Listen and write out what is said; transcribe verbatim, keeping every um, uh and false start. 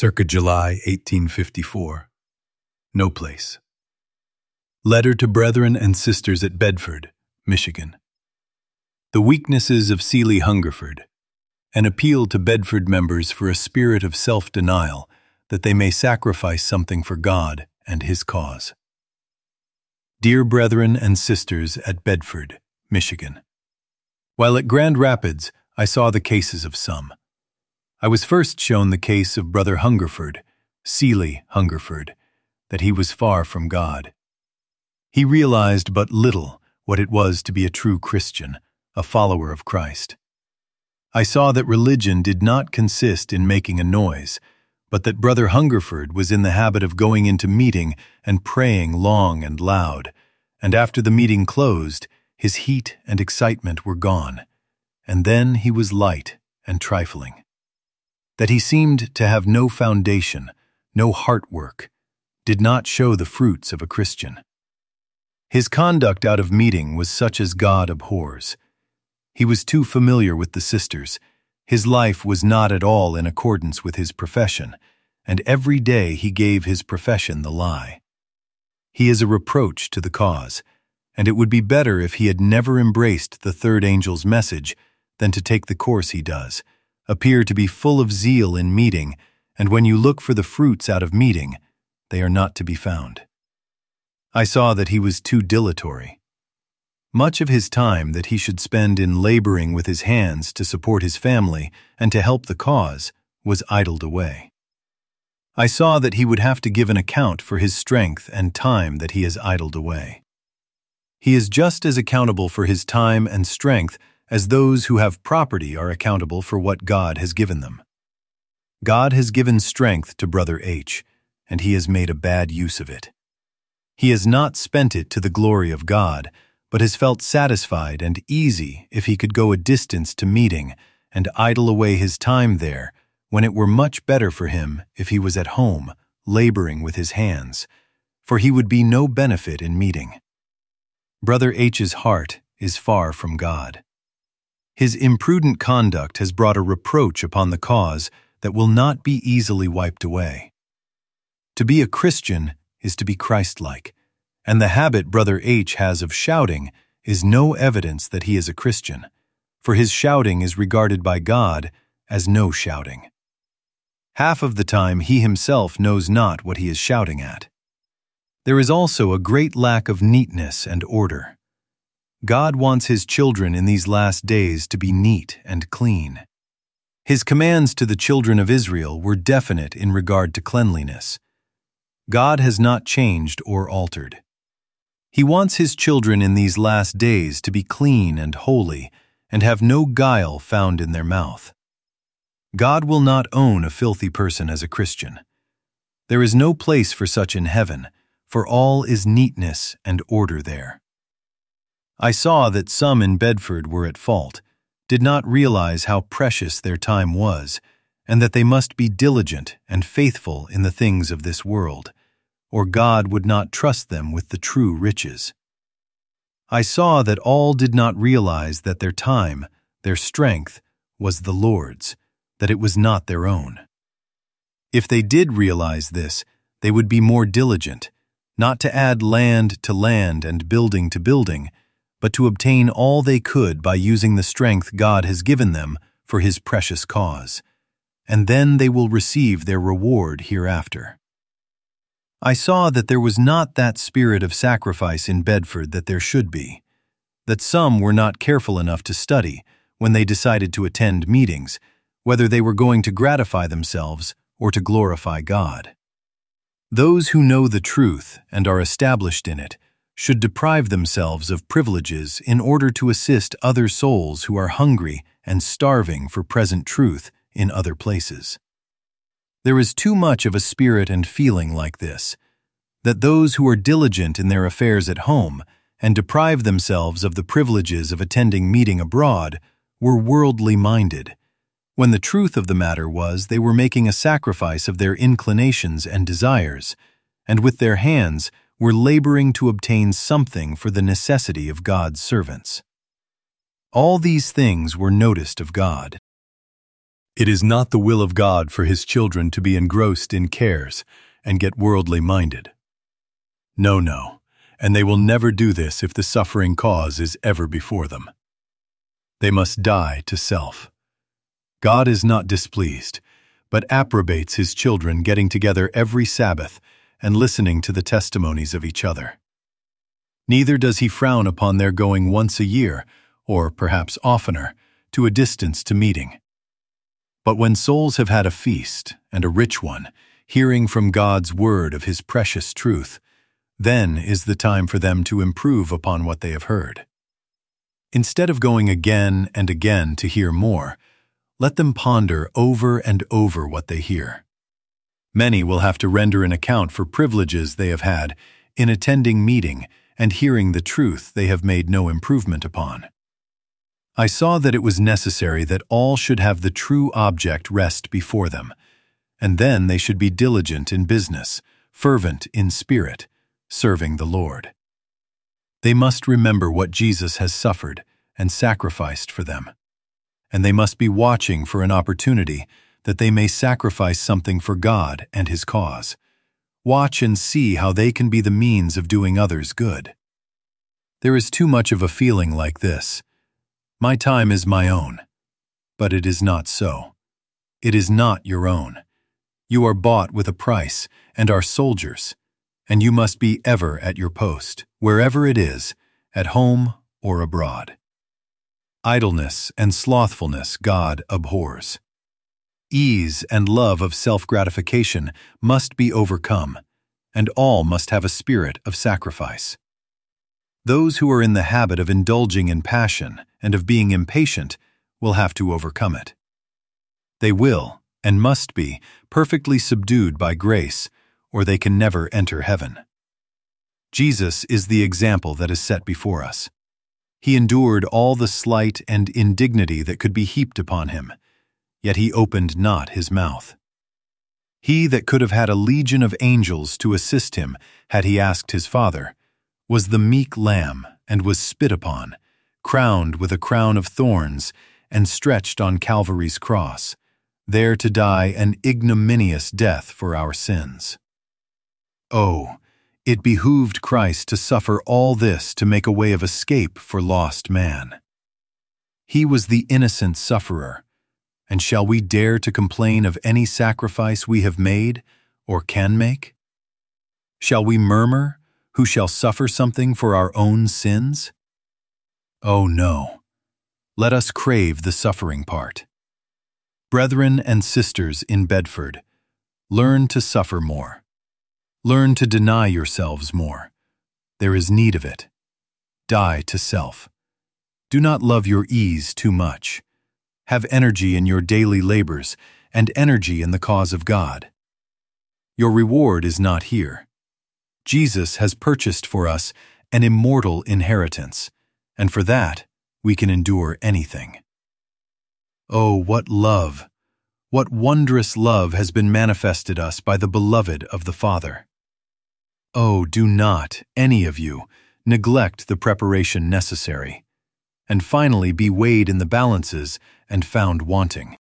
circa July eighteen fifty-four. No place. Letter to Brethren and Sisters at Bedford, Michigan. The weaknesses of Seeley Hungerford. An appeal to Bedford members for a spirit of self-denial that they may sacrifice something for God and His cause. Dear Brethren and Sisters at Bedford, Michigan. While at Grand Rapids, I saw the cases of some. I was first shown the case of Brother Hungerford, Seeley Hungerford, that he was far from God. He realized but little what it was to be a true Christian, a follower of Christ. I saw that religion did not consist in making a noise, but that Brother Hungerford was in the habit of going into meeting and praying long and loud, and after the meeting closed, his heat and excitement were gone, and then he was light and trifling. That he seemed to have no foundation, no heart work, did not show the fruits of a Christian. His conduct out of meeting was such as God abhors. He was too familiar with the sisters. His life was not at all in accordance with his profession, and every day he gave his profession the lie. He is a reproach to the cause, and it would be better if he had never embraced the third angel's message than to take the course he does, appear to be full of zeal in meeting, and when you look for the fruits out of meeting, they are not to be found. I saw that he was too dilatory. Much of his time that he should spend in laboring with his hands to support his family and to help the cause was idled away. I saw that he would have to give an account for his strength and time that he has idled away. He is just as accountable for his time and strength as those who have property are accountable for what God has given them. God has given strength to Brother H, and he has made a bad use of it. He has not spent it to the glory of God, but has felt satisfied and easy if he could go a distance to meeting and idle away his time there, when it were much better for him if he was at home, laboring with his hands, for he would be no benefit in meeting. Brother H's heart is far from God. His imprudent conduct has brought a reproach upon the cause that will not be easily wiped away. To be a Christian is to be Christ-like, and the habit Brother H has of shouting is no evidence that he is a Christian, for his shouting is regarded by God as no shouting. Half of the time he himself knows not what he is shouting at. There is also a great lack of neatness and order. God wants His children in these last days to be neat and clean. His commands to the children of Israel were definite in regard to cleanliness. God has not changed or altered. He wants His children in these last days to be clean and holy and have no guile found in their mouth. God will not own a filthy person as a Christian. There is no place for such in heaven, for all is neatness and order there. I saw that some in Bedford were at fault, did not realize how precious their time was, and that they must be diligent and faithful in the things of this world, or God would not trust them with the true riches. I saw that all did not realize that their time, their strength, was the Lord's, that it was not their own. If they did realize this, they would be more diligent, not to add land to land and building to building, but to obtain all they could by using the strength God has given them for His precious cause, and then they will receive their reward hereafter. I saw that there was not that spirit of sacrifice in Bedford that there should be, that some were not careful enough to study when they decided to attend meetings, whether they were going to gratify themselves or to glorify God. Those who know the truth and are established in it should deprive themselves of privileges in order to assist other souls who are hungry and starving for present truth in other places. There is too much of a spirit and feeling like this, that those who are diligent in their affairs at home and deprive themselves of the privileges of attending meeting abroad were worldly minded, when the truth of the matter was they were making a sacrifice of their inclinations and desires, and with their hands were laboring to obtain something for the necessity of God's servants. All these things were noticed of God. It is not the will of God for His children to be engrossed in cares and get worldly minded. No, no, and they will never do this if the suffering cause is ever before them. They must die to self. God is not displeased, but approbates His children getting together every Sabbath and listening to the testimonies of each other. Neither does He frown upon their going once a year, or perhaps oftener, to a distance to meeting. But when souls have had a feast, and a rich one, hearing from God's word of His precious truth, then is the time for them to improve upon what they have heard. Instead of going again and again to hear more, let them ponder over and over what they hear. Many will have to render an account for privileges they have had in attending meeting and hearing the truth they have made no improvement upon. I saw that it was necessary that all should have the true object rest before them, and then they should be diligent in business, fervent in spirit, serving the Lord. They must remember what Jesus has suffered and sacrificed for them, and they must be watching for an opportunity that they may sacrifice something for God and His cause. Watch and see how they can be the means of doing others good. There is too much of a feeling like this. My time is my own. But it is not so. It is not your own. You are bought with a price and are soldiers, and you must be ever at your post, wherever it is, at home or abroad. Idleness and slothfulness God abhors. Ease and love of self-gratification must be overcome, and all must have a spirit of sacrifice. Those who are in the habit of indulging in passion and of being impatient will have to overcome it. They will, and must be, perfectly subdued by grace, or they can never enter heaven. Jesus is the example that is set before us. He endured all the slight and indignity that could be heaped upon Him, yet He opened not His mouth. He that could have had a legion of angels to assist Him had He asked His Father, was the meek lamb, and was spit upon, crowned with a crown of thorns, and stretched on Calvary's cross, there to die an ignominious death for our sins. Oh, it behooved Christ to suffer all this to make a way of escape for lost man. He was the innocent sufferer, and shall we dare to complain of any sacrifice we have made or can make? Shall we murmur, who shall suffer something for our own sins? Oh no, let us crave the suffering part. Brethren and sisters in Bedford, learn to suffer more. Learn to deny yourselves more. There is need of it. Die to self. Do not love your ease too much. Have energy in your daily labors and energy in the cause of God. Your reward is not here. Jesus has purchased for us an immortal inheritance, and for that we can endure anything. Oh, what love, what wondrous love has been manifested us by the beloved of the Father. Oh, do not, any of you, neglect the preparation necessary, and finally be weighed in the balances and found wanting.